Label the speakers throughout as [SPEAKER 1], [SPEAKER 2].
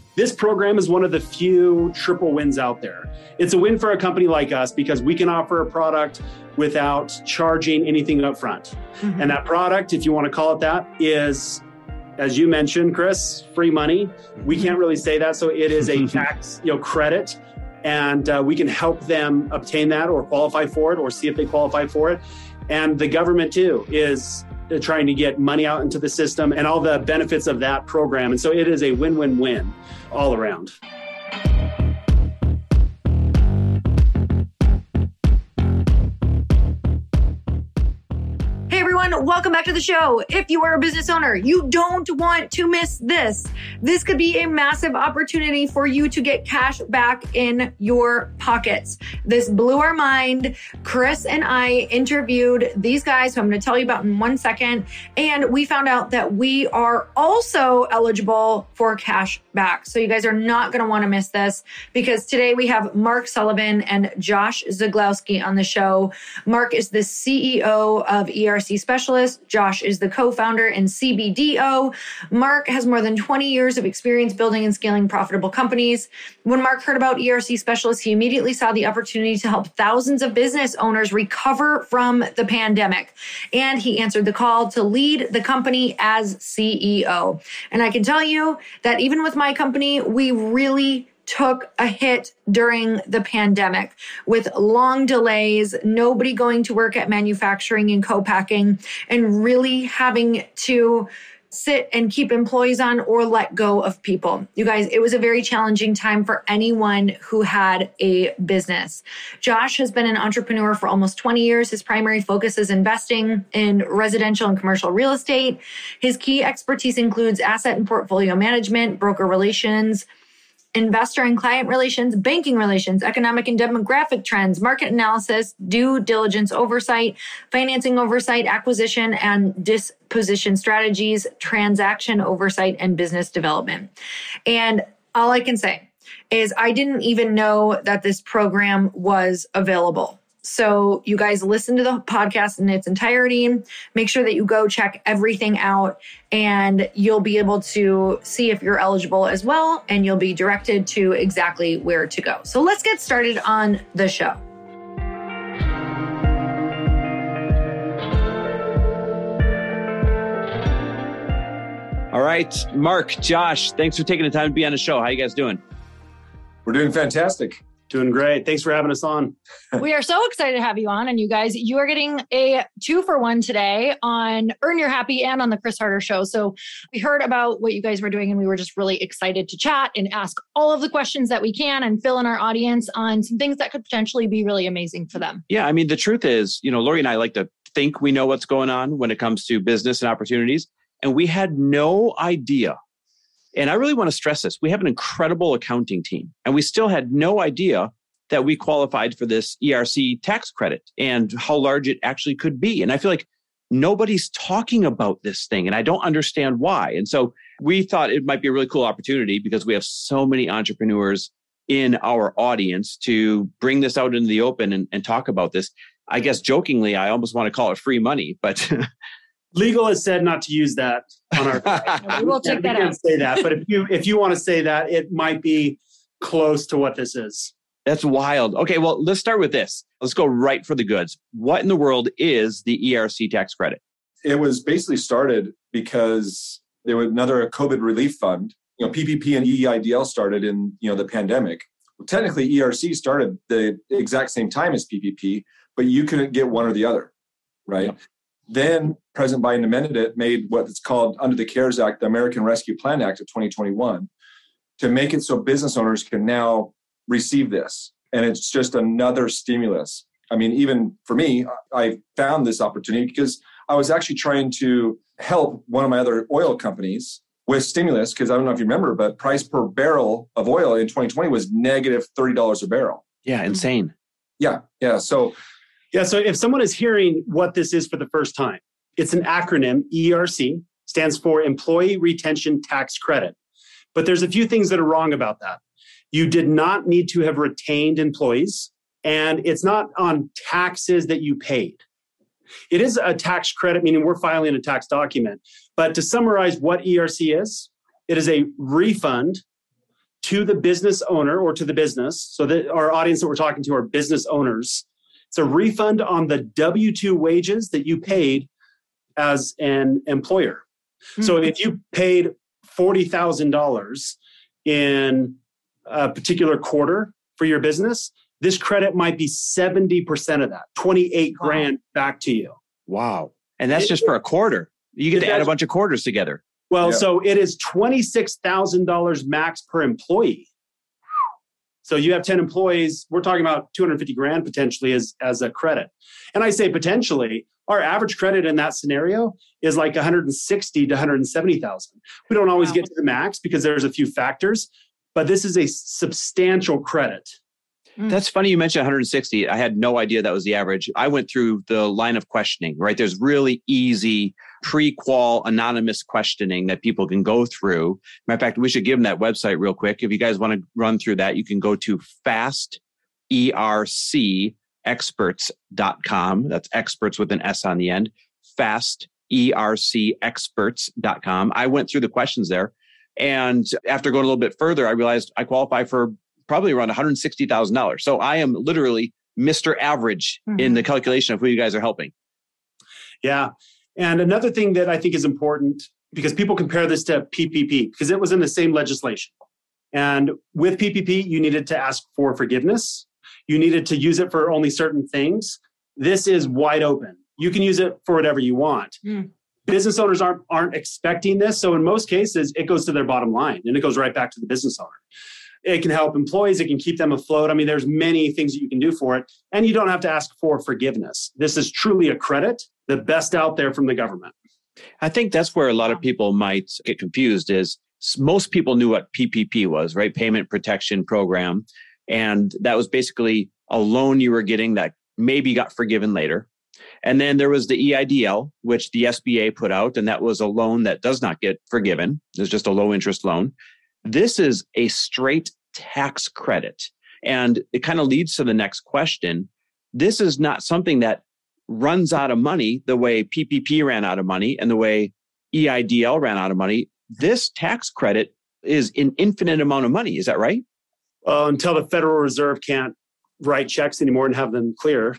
[SPEAKER 1] This program is one of the few triple wins out there. It's a win for a company like us because we can offer a product without charging anything up front. Mm-hmm. And that product, if you want to call it that, is, as you mentioned, Chris, free money. We can't really say that. So it is a tax credit. And we can help them obtain that or qualify for it or see if they qualify for it. And the government, too, is trying to get money out into the system and all the benefits of that program. And so it is a win-win-win all around.
[SPEAKER 2] Welcome back to the show. If you are a business owner, you don't want to miss this. This could be a massive opportunity for you to get cash back in your pockets. This blew our mind. Chris and I interviewed these guys, who I'm going to tell you about in 1 second. And we found out that we are also eligible for cash back. So you guys are not going to want to miss this, because today we have Mark Sullivan and Josh Zaglowski on the show. Mark is the CEO of ERC Specialist. Josh is the co-founder and CBDO. Mark has more than 20 years of experience building and scaling profitable companies. When Mark heard about ERC Specialist, he immediately saw the opportunity to help thousands of business owners recover from the pandemic. And he answered the call to lead the company as CEO. And I can tell you that even with my company, we really took a hit during the pandemic with long delays, nobody going to work at manufacturing and co-packing, and really having to sit and keep employees on or let go of people. You guys, it was a very challenging time for anyone who had a business. Josh has been an entrepreneur for almost 20 years. His primary focus is investing in residential and commercial real estate. His key expertise includes asset and portfolio management, broker relations, investor and client relations, banking relations, economic and demographic trends, market analysis, due diligence oversight, financing oversight, acquisition and disposition strategies, transaction oversight, and business development. And all I can say is I didn't even know that this program was available. So you guys listen to the podcast in its entirety. Make sure that you go check everything out, and you'll be able to see if you're eligible as well, and you'll be directed to exactly where to go. So let's get started on the show.
[SPEAKER 3] All right, Mark, Josh, thanks for taking the time to be on the show. How you guys doing?
[SPEAKER 4] We're doing fantastic.
[SPEAKER 1] Doing great. Thanks for having us on.
[SPEAKER 5] We are so excited to have you on. And you guys, you are getting a 2-for-1 today on Earn Your Happy and on the Chris Harder Show. So we heard about what you guys were doing, and we were just really excited to chat and ask all of the questions that we can and fill in our audience on some things that could potentially be really amazing for them.
[SPEAKER 3] Yeah, I mean, the truth is, Lori and I like to think we know what's going on when it comes to business and opportunities. And we had no idea. And I really want to stress this. We have an incredible accounting team, and we still had no idea that we qualified for this ERC tax credit and how large it actually could be. And I feel like nobody's talking about this thing, and I don't understand why. And so we thought it might be a really cool opportunity, because we have so many entrepreneurs in our audience, to bring this out into the open and talk about this. I guess jokingly, I almost want to call it free money, but
[SPEAKER 1] legal has said not to use that on our.
[SPEAKER 5] We will take that out.
[SPEAKER 1] We can't say that, but if you want to say that, it might be close to what this is.
[SPEAKER 3] That's wild. Okay, well, let's start with this. Let's go right for the goods. What in the world is the ERC tax credit?
[SPEAKER 4] It was basically started because there was another COVID relief fund. PPP and EIDL started in the pandemic. Well, technically, ERC started the exact same time as PPP, but you couldn't get one or the other, right? Yep. Then President Biden amended it, made what it's called under the CARES Act, the American Rescue Plan Act of 2021, to make it so business owners can now receive this. And it's just another stimulus. I mean, even for me, I found this opportunity because I was actually trying to help one of my other oil companies with stimulus, because I don't know if you remember, but price per barrel of oil in 2020 was negative $30 a barrel.
[SPEAKER 3] Yeah, insane.
[SPEAKER 4] Yeah.
[SPEAKER 1] So if someone is hearing what this is for the first time, it's an acronym. ERC stands for Employee Retention Tax Credit. But there's a few things that are wrong about that. You did not need to have retained employees, and it's not on taxes that you paid. It is a tax credit, meaning we're filing a tax document. But to summarize what ERC is, it is a refund to the business owner or to the business. So that our audience that we're talking to are business owners. It's a refund on the W-2 wages that you paid as an employer. Mm-hmm. So if you paid $40,000 in a particular quarter for your business, this credit might be 70% of that, 28 grand back to you.
[SPEAKER 3] Wow. And that's just for a quarter. You get to add a bunch of quarters together.
[SPEAKER 1] Well, so it is $26,000 max per employee. So you have 10 employees, we're talking about 250 grand potentially as a credit. And I say potentially, our average credit in that scenario is like 160 to 170,000. We don't always get to the max because there's a few factors, but this is a substantial credit.
[SPEAKER 3] That's funny you mentioned 160. I had no idea that was the average. I went through the line of questioning, right? There's really easy pre-qual anonymous questioning that people can go through. Matter of fact, we should give them that website real quick. If you guys want to run through that, you can go to fastercexperts.com. That's experts with an S on the end. fastercexperts.com. I went through the questions there. And after going a little bit further, I realized I qualify for probably around $160,000. So I am literally Mr. Average in the calculation of who you guys are helping.
[SPEAKER 1] Yeah. And another thing that I think is important, because people compare this to PPP, because it was in the same legislation. And with PPP, you needed to ask for forgiveness. You needed to use it for only certain things. This is wide open. You can use it for whatever you want. Business owners aren't expecting this. So in most cases, it goes to their bottom line and it goes right back to the business owner. It can help employees. It can keep them afloat. I mean, there's many things that you can do for it. And you don't have to ask for forgiveness. This is truly a credit, the best out there from the government.
[SPEAKER 3] I think that's where a lot of people might get confused is most people knew what PPP was, right? Payment Protection Program. And that was basically a loan you were getting that maybe got forgiven later. And then there was the EIDL, which the SBA put out, and that was a loan that does not get forgiven. It's just a low interest loan. This is a straight tax credit. And it kind of leads to the next question. This is not something that runs out of money the way PPP ran out of money and the way EIDL ran out of money. This tax credit is an infinite amount of money. Is that right?
[SPEAKER 1] Until the Federal Reserve can't write checks anymore and have them clear.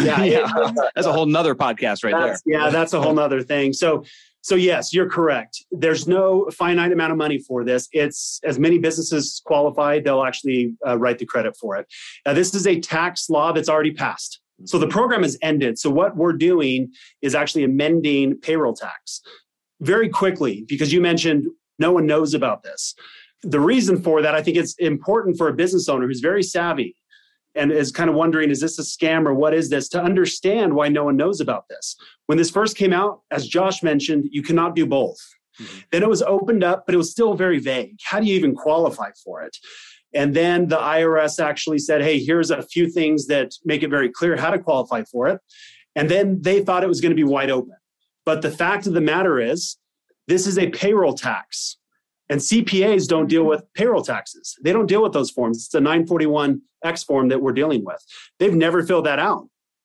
[SPEAKER 3] That's a whole nother podcast there.
[SPEAKER 1] Yeah, that's a whole nother thing. So yes, you're correct. There's no finite amount of money for this. It's as many businesses qualify, they'll actually write the credit for it. This is a tax law that's already passed. So the program has ended. So what we're doing is actually amending payroll tax very quickly, because you mentioned no one knows about this. The reason for that, I think it's important for a business owner who's very savvy and is kind of wondering, is this a scam or what is this, to understand why no one knows about this. When this first came out, as Josh mentioned, you cannot do both. Then it was opened up, but it was still very vague. How do you even qualify for it? And then the IRS actually said, hey, here's a few things that make it very clear how to qualify for it. And then they thought it was going to be wide open. But the fact of the matter is, this is a payroll tax. And CPAs don't deal with payroll taxes. They don't deal with those forms. It's a 941X form that we're dealing with. They've never filled that out.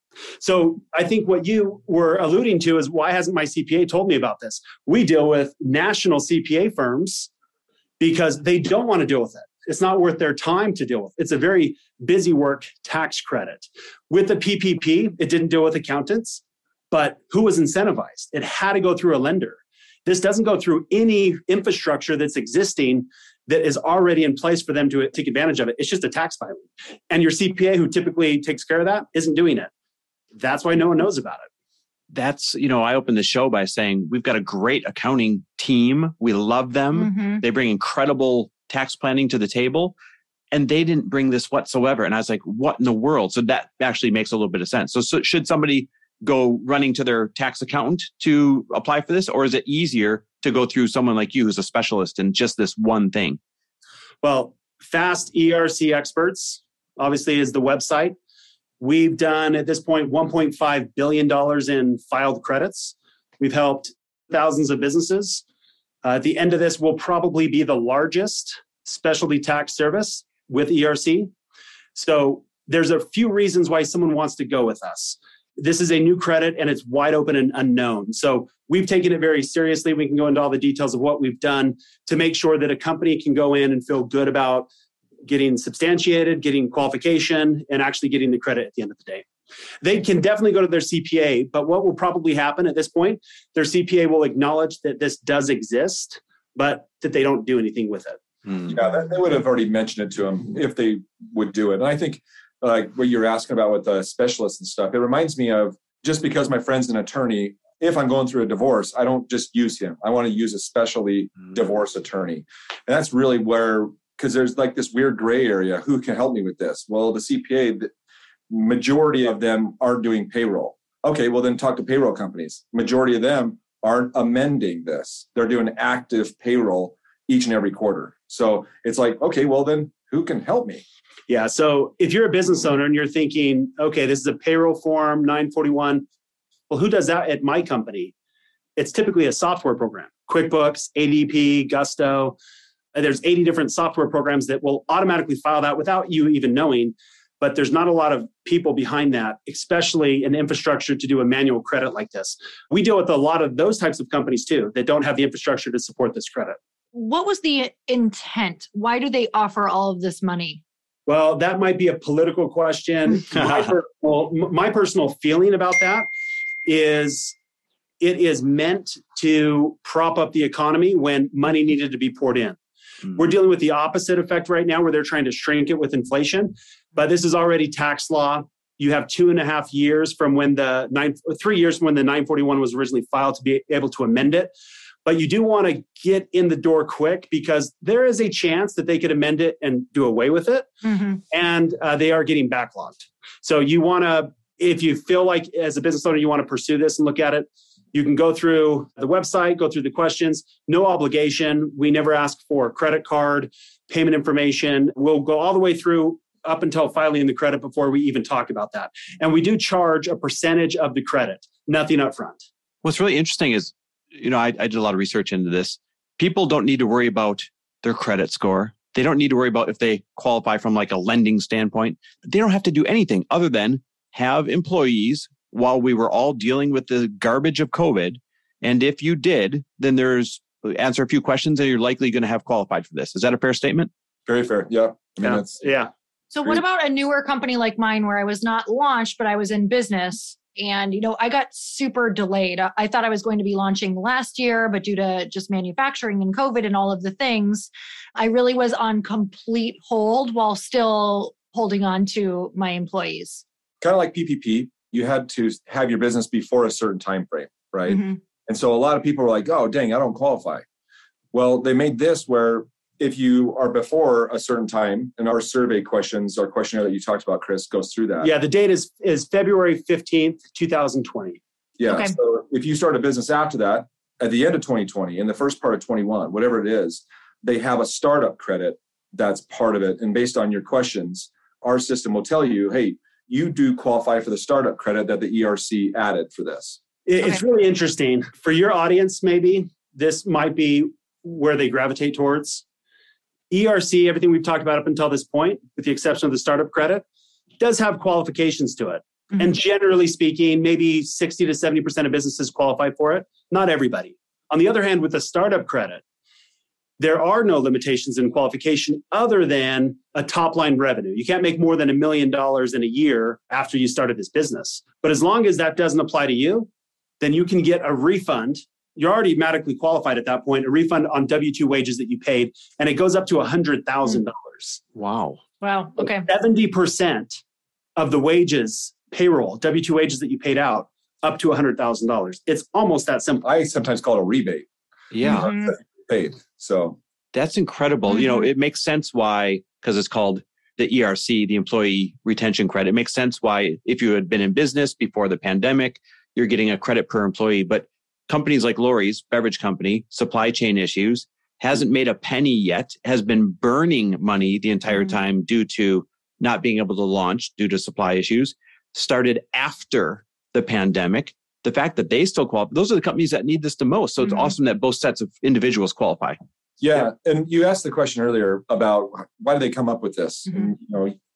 [SPEAKER 1] So I think what you were alluding to is, why hasn't my CPA told me about this? We deal with national CPA firms because they don't want to deal with it. It's not worth their time to deal with. It's a very busy work tax credit. With the PPP, it didn't deal with accountants, but who was incentivized? It had to go through a lender. This doesn't go through any infrastructure that's existing that is already in place for them to take advantage of it. It's just a tax filing. And your CPA, who typically takes care of that, isn't doing it. That's why no one knows about it.
[SPEAKER 3] That's, I opened the show by saying we've got a great accounting team. We love them. They bring incredible tax planning to the table. And they didn't bring this whatsoever. And I was like, what in the world? So that actually makes a little bit of sense. So should somebody go running to their tax accountant to apply for this? Or is it easier to go through someone like you who's a specialist in just this one thing?
[SPEAKER 1] Well, Fast ERC Experts, obviously, is the website. We've done, at this point, $1.5 billion in filed credits. We've helped thousands of businesses. At the end of this, we'll probably be the largest specialty tax service with ERC. So there's a few reasons why someone wants to go with us. This is a new credit and it's wide open and unknown. So we've taken it very seriously. We can go into all the details of what we've done to make sure that a company can go in and feel good about getting substantiated, getting qualification, and actually getting the credit at the end of the day. They can definitely go to their CPA, but what will probably happen at this point, their CPA will acknowledge that this does exist, but that they don't do anything with it.
[SPEAKER 4] Yeah, they would have already mentioned it to them if they would do it. And I think like what you're asking about with the specialists and stuff, it reminds me of just because my friend's an attorney, if I'm going through a divorce, I don't just use him. I want to use a specialty divorce attorney. And that's really where, because there's like this weird gray area. Who can help me with this? Well, the CPA, the majority of them aren't doing payroll. Okay, well then talk to payroll companies. Majority of them aren't amending this. They're doing active payroll each and every quarter. So it's like, okay, well then who can help me?
[SPEAKER 1] Yeah. So if you're a business owner and you're thinking, okay, this is a payroll form 941. Well, who does that at my company? It's typically a software program, QuickBooks, ADP, Gusto. There's 80 different software programs that will automatically file that without you even knowing. But there's not a lot of people behind that, especially in infrastructure to do a manual credit like this. We deal with a lot of those types of companies too that don't have the infrastructure to support this credit.
[SPEAKER 5] What was the intent? Why do they offer all of this money?
[SPEAKER 1] Well, that might be a political question. My personal feeling about that is it is meant to prop up the economy when money needed to be poured in. We're dealing with the opposite effect right now where they're trying to shrink it with inflation. But this is already tax law. You have 2.5 years from when 3 years from when the 941 was originally filed to be able to amend it. But you do want to get in the door quick because there is a chance that they could amend it and do away with it. And they are getting backlogged. So you want to, if you feel like as a business owner, you want to pursue this and look at it, you can go through the website, go through the questions, no obligation. We never ask for credit card, payment information. We'll go all the way through up until filing the credit before we even talk about that. And we do charge a percentage of the credit, nothing up front.
[SPEAKER 3] What's really interesting is, I did a lot of research into this. People don't need to worry about their credit score. They don't need to worry about if they qualify from like a lending standpoint. They don't have to do anything other than have employees while we were all dealing with the garbage of COVID. And if you did, then answer a few questions and you're likely going to have qualified for this. Is that a fair statement?
[SPEAKER 4] Very fair. Yeah.
[SPEAKER 1] Yeah.
[SPEAKER 5] So what about a newer company like mine where I was not launched, but I was in business? And, I got super delayed. I thought I was going to be launching last year, but due to just manufacturing and COVID and all of the things, I really was on complete hold while still holding on to my employees.
[SPEAKER 4] Kind of like PPP, you had to have your business before a certain time frame, right? And so a lot of people were like, oh, dang, I don't qualify. Well, they made this where if you are before a certain time, and our survey questions, our questionnaire that you talked about, Chris, goes through that.
[SPEAKER 1] Yeah, the date is February 15th, 2020.
[SPEAKER 4] Yeah,
[SPEAKER 5] Okay.
[SPEAKER 4] So if you start a business after that, at the end of 2020, in the first part of 21, whatever it is, they have a startup credit that's part of it. And based on your questions, our system will tell you, hey, you do qualify for the startup credit that the ERC added for this.
[SPEAKER 1] It's really interesting. For your audience, maybe, this might be where they gravitate towards. ERC, everything we've talked about up until this point, with the exception of the startup credit, does have qualifications to it. And generally speaking, maybe 60 to 70% of businesses qualify for it. Not everybody. On the other hand, with the startup credit, there are no limitations in qualification other than a top line revenue. You can't make more than $1 million in a year after you started this business. But as long as that doesn't apply to you, then you can get a refund. You're already automatically qualified at that point, a refund on W-2 wages that you paid, and it goes up to $100,000.
[SPEAKER 3] Wow.
[SPEAKER 5] Okay.
[SPEAKER 1] 70% of the wages, payroll, W-2 wages that you paid out, up to $100,000. It's almost that simple.
[SPEAKER 4] I sometimes call it a rebate.
[SPEAKER 3] Yeah.
[SPEAKER 4] Paid. So
[SPEAKER 3] that's incredible. It makes sense why, because it's called the ERC, the Employee Retention Credit. It makes sense why if you had been in business before the pandemic, you're getting a credit per employee. But companies like Lori's beverage company, supply chain issues, hasn't made a penny yet, has been burning money the entire time due to not being able to launch due to supply issues, started after the pandemic. The fact that they still qualify, those are the companies that need this the most. So it's awesome that both sets of individuals qualify.
[SPEAKER 4] Yeah. And you asked the question earlier about why did they come up with this? And,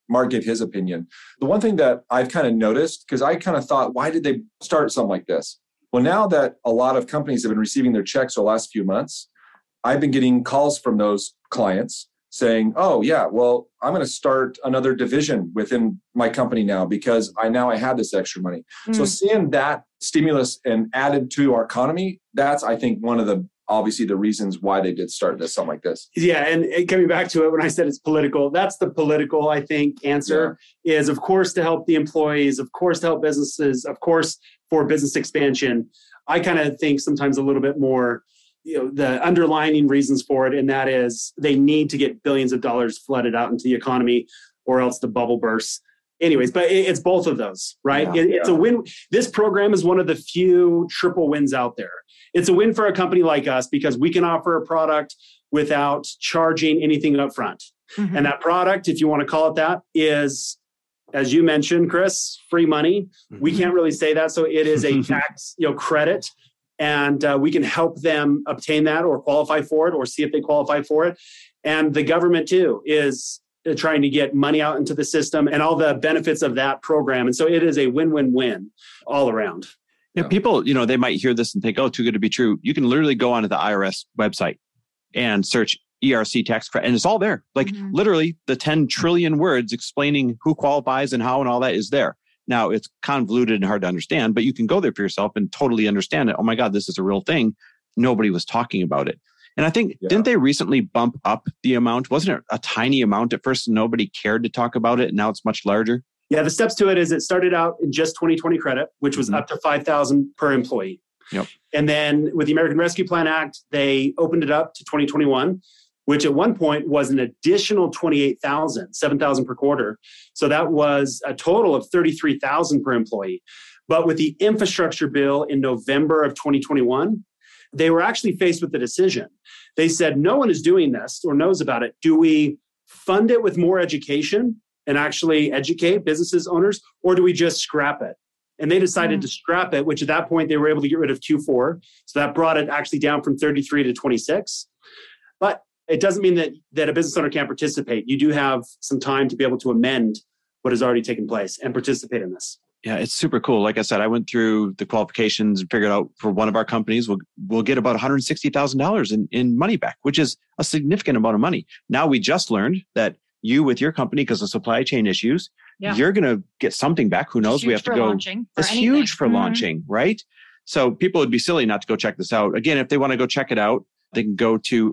[SPEAKER 4] Mark gave his opinion. The one thing that I've kind of noticed, because I kind of thought, why did they start something like this? Well, now that a lot of companies have been receiving their checks the last few months, I've been getting calls from those clients saying, oh, yeah, well, I'm going to start another division within my company now because I have this extra money. So seeing that stimulus and added to our economy, that's, I think, one of the, obviously, the reasons why they did start this, something like this.
[SPEAKER 1] Yeah. And coming back to it, when I said it's political, that's the political, I think, answer is, of course, to help the employees, of course, to help businesses, of course, for business expansion. I kind of think sometimes a little bit more, the underlying reasons for it, and that is they need to get billions of dollars flooded out into the economy or else the bubble bursts. Anyways, but it's both of those, right? It's a win. This program is one of the few triple wins out there. It's a win for a company like us because we can offer a product without charging anything up front. And that product, if you want to call it that, is, as you mentioned, Chris, free money. We can't really say that. So it is a tax credit. And we can help them obtain that or qualify for it or see if they qualify for it. And the government, too, is trying to get money out into the system and all the benefits of that program. And so it is a win-win-win all around.
[SPEAKER 3] Yeah, people, they might hear this and think, oh, too good to be true. You can literally go onto the IRS website and search ERC tax credit, and it's all there. Like literally the 10 trillion words explaining who qualifies and how and all that is there. Now, it's convoluted and hard to understand, but you can go there for yourself and totally understand it. Oh my God, this is a real thing. Nobody was talking about it. And I think, didn't they recently bump up the amount? Wasn't it a tiny amount at first and nobody cared to talk about it? And now it's much larger?
[SPEAKER 1] Yeah, the steps to it is it started out in just 2020 credit, which was up to $5,000 per employee.
[SPEAKER 3] Yep.
[SPEAKER 1] And then with the American Rescue Plan Act, they opened it up to 2021, which at one point was an additional $28,000, $7,000 per quarter. So that was a total of $33,000 per employee. But with the infrastructure bill in November of 2021, they were actually faced with the decision. They said, no one is doing this or knows about it. Do we fund it with more education and actually educate businesses owners, or do we just scrap it? And they decided to scrap it, which at that point they were able to get rid of Q4. So that brought it actually down from 33 to 26. But it doesn't mean that a business owner can't participate. You do have some time to be able to amend what has already taken place and participate in this.
[SPEAKER 3] Yeah, it's super cool. Like I said, I went through the qualifications and figured out for one of our companies, we'll get about $160,000 in money back, which is a significant amount of money. Now we just learned that you with your company, because of supply chain issues, you're going to get something back. Who knows? We have to go. It's huge for launching, right? So people would be silly not to go check this out. Again, if they want to go check it out, they can go to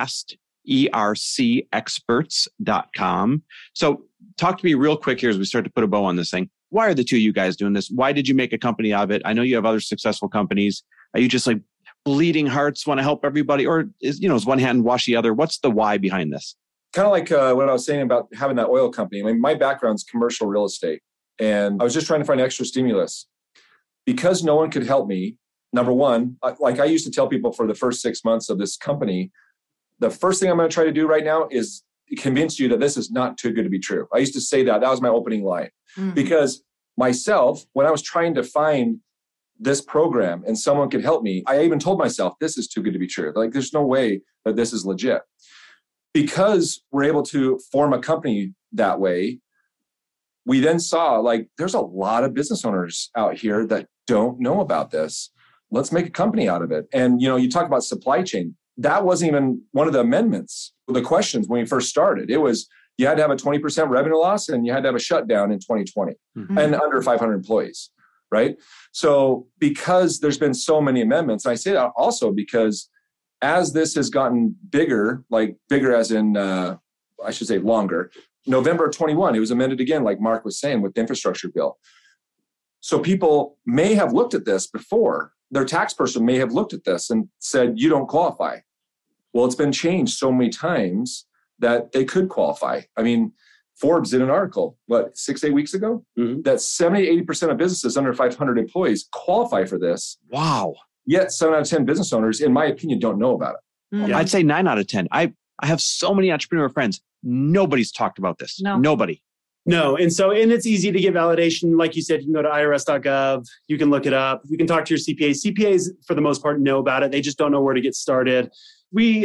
[SPEAKER 3] fastercexperts.com. So talk to me real quick here as we start to put a bow on this thing. Why are the two of you guys doing this? Why did you make a company of it? I know you have other successful companies. Are you just like bleeding hearts, want to help everybody? Or is one hand wash the other? What's the why behind this?
[SPEAKER 4] Kind of like what I was saying about having that oil company. I mean, my background's commercial real estate. And I was just trying to find extra stimulus. Because no one could help me, number one, like I used to tell people for the first 6 months of this company, the first thing I'm going to try to do right now is convince you that this is not too good to be true. I used to say that. That was my opening line. Because myself, when I was trying to find this program and someone could help me, I even told myself, this is too good to be true. Like, there's no way that this is legit. Because we're able to form a company that way, we then saw there's a lot of business owners out here that don't know about this. Let's make a company out of it. And, you talk about supply chain. That wasn't even one of the amendments. The questions when we first started, it was, you had to have a 20% revenue loss and you had to have a shutdown in 2020 and under 500 employees, right? So because there's been so many amendments, and I say that also because as this has gotten bigger, bigger as in, I should say longer, November of 21, it was amended again, like Mark was saying, with the infrastructure bill. So people may have looked at this before. Their tax person may have looked at this and said, you don't qualify. Well, it's been changed so many times that they could qualify. I mean, Forbes did an article, 6-8 weeks ago, that 70-80% of businesses under 500 employees qualify for this.
[SPEAKER 3] Wow.
[SPEAKER 4] Yet 7 out of 10 business owners, in my opinion, don't know about it.
[SPEAKER 3] I'd say 9 out of 10. I have so many entrepreneur friends. Nobody's talked about this.
[SPEAKER 5] No.
[SPEAKER 3] Nobody.
[SPEAKER 1] No. And it's easy to get validation. Like you said, you can go to irs.gov. You can look it up. You can talk to your CPAs. CPAs, for the most part, know about it. They just don't know where to get started. We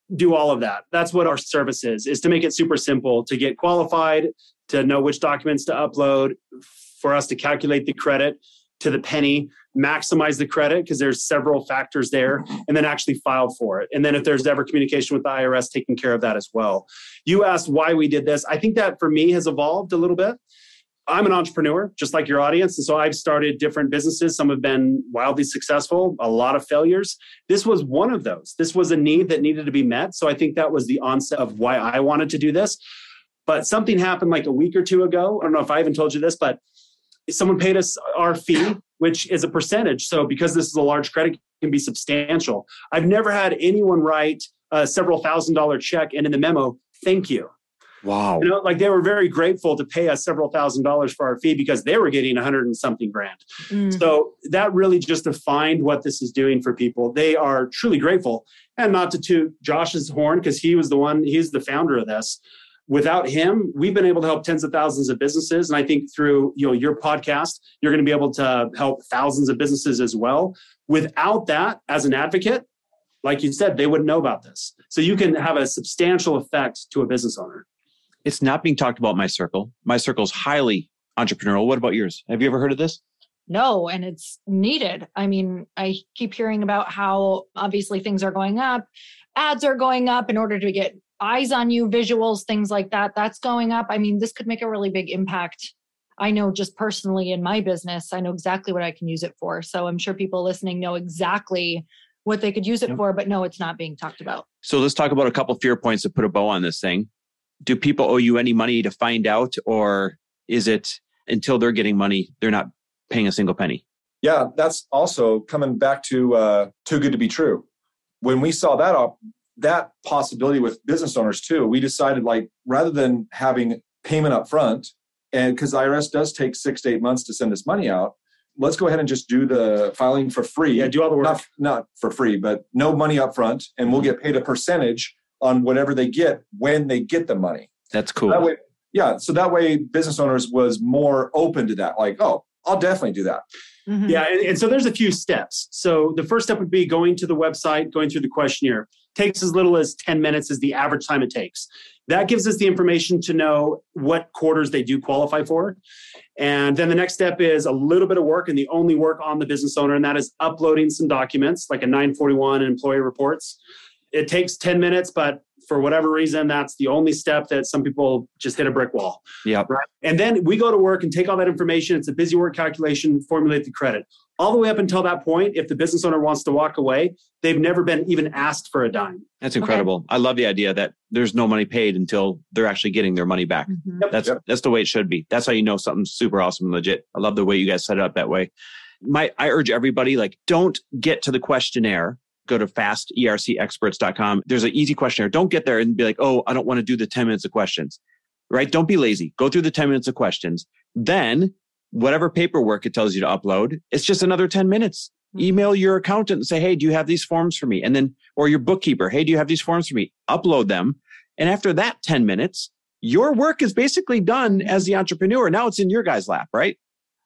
[SPEAKER 1] do all of that. That's what our service is to make it super simple, to get qualified, to know which documents to upload, for us to calculate the credit to the penny, maximize the credit because there's several factors there, and then actually file for it. And then if there's ever communication with the IRS, taking care of that as well. You asked why we did this. I think that for me has evolved a little bit. I'm an entrepreneur, just like your audience. And so I've started different businesses. Some have been wildly successful, a lot of failures. This was one of those. This was a need that needed to be met. So I think that was the onset of why I wanted to do this. But something happened like a week or two ago. I don't know if I even told you this, but someone paid us our fee, which is a percentage. So because this is a large credit, it can be substantial. I've never had anyone write a several $1,000 check and in the memo, thank you.
[SPEAKER 3] Wow.
[SPEAKER 1] You know, like they were very grateful to pay us several $1,000s for our fee because they were getting 100 and something grand. So that really just defined what this is doing for people. They are truly grateful. And not to toot Josh's horn, because he's the founder of this. Without him, we've been able to help tens of thousands of businesses. And I think through your podcast, you're going to be able to help thousands of businesses as well. Without that, as an advocate, like you said, they wouldn't know about this. So you can have a substantial effect to a business owner.
[SPEAKER 3] It's not being talked about in my circle. My circle is highly entrepreneurial. What about yours? Have you ever heard of this?
[SPEAKER 5] No, and it's needed. I mean, I keep hearing about how obviously things are going up. Ads are going up in order to get eyes on you, visuals, things like that. That's going up. I mean, this could make a really big impact. I know just personally in my business, I know exactly what I can use it for. So I'm sure people listening know exactly what they could use it for, but no, it's not being talked about.
[SPEAKER 3] So let's talk about a couple fear points to put a bow on this thing. Do people owe you any money to find out, or is it until they're getting money, they're not paying a single penny?
[SPEAKER 4] Yeah, that's also coming back to too good to be true. When we saw that possibility with business owners too, we decided rather than having payment up front, and because the IRS does take 6 to 8 months to send this money out, let's go ahead and just do the filing for free.
[SPEAKER 1] Yeah, do all the work.
[SPEAKER 4] Not for free, but no money up front, and we'll get paid a percentage on whatever they get when they get the money.
[SPEAKER 3] That's cool.
[SPEAKER 4] That way, so that way business owners was more open to that. Like, oh, I'll definitely do that.
[SPEAKER 1] Mm-hmm. Yeah. And so there's a few steps. So the first step would be going to the website, going through the questionnaire. Takes as little as 10 minutes is the average time it takes. That gives us the information to know what quarters they do qualify for. And then the next step is a little bit of work, and the only work on the business owner, and that is uploading some documents like a 941 and employee reports. It takes 10 minutes, but for whatever reason, that's the only step that some people just hit a brick wall.
[SPEAKER 3] Yeah.
[SPEAKER 1] Right. And then we go to work and take all that information. It's a busy work calculation, formulate the credit. All the way up until that point, if the business owner wants to walk away, they've never been even asked for a dime.
[SPEAKER 3] That's incredible. Okay. I love the idea that there's no money paid until they're actually getting their money back. Mm-hmm. That's the way it should be. That's how you know something's super awesome and legit. I love the way you guys set it up that way. I urge everybody, don't get to the questionnaire. Go to fastercexperts.com. There's an easy questionnaire. Don't get there and be like, oh, I don't want to do the 10 minutes of questions, right? Don't be lazy. Go through the 10 minutes of questions. Then whatever paperwork it tells you to upload, it's just another 10 minutes. Email your accountant and say, hey, do you have these forms for me? And then, or your bookkeeper, hey, do you have these forms for me? Upload them. And after that 10 minutes, your work is basically done as the entrepreneur. Now it's in your guys' lap, right?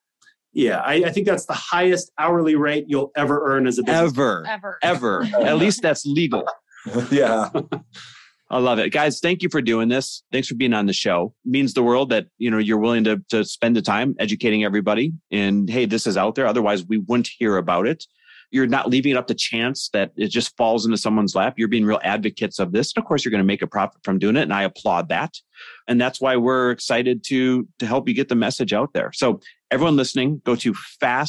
[SPEAKER 1] Yeah, I think that's the highest hourly rate you'll ever earn as a business.
[SPEAKER 3] Ever. At least that's legal.
[SPEAKER 4] Yeah.
[SPEAKER 3] I love it. Guys, thank you for doing this. Thanks for being on the show. It means the world that, you're willing to spend the time educating everybody. And hey, this is out there. Otherwise, we wouldn't hear about it. You're not leaving it up to chance that it just falls into someone's lap. You're being real advocates of this. And of course, you're going to make a profit from doing it. And I applaud that. And that's why we're excited to help you get the message out there. So everyone listening, go to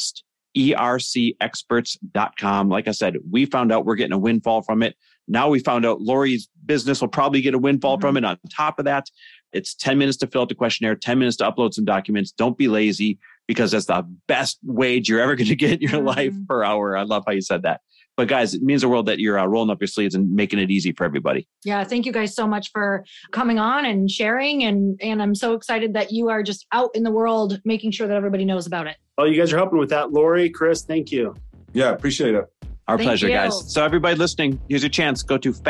[SPEAKER 3] fastercexperts.com. Like I said, we found out we're getting a windfall from it. Now we found out Lori's business will probably get a windfall from it. On top of that, it's 10 minutes to fill out the questionnaire, 10 minutes to upload some documents. Don't be lazy, because that's the best wage you're ever going to get in your life per hour. I love how you said that. But guys, it means the world that you're rolling up your sleeves and making it easy for everybody.
[SPEAKER 5] Yeah. Thank you guys so much for coming on and sharing. And I'm so excited that you are just out in the world, making sure that everybody knows about it.
[SPEAKER 1] Oh, you guys are helping with that. Lori, Chris, thank you.
[SPEAKER 4] Yeah, appreciate it.
[SPEAKER 3] Our pleasure, guys. So everybody listening, here's your chance. Go to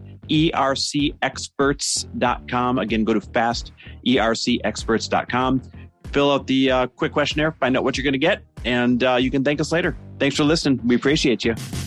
[SPEAKER 3] fastercexperts.com. Again, go to fastercexperts.com. Fill out the quick questionnaire, find out what you're going to get, and you can thank us later. Thanks for listening. We appreciate you.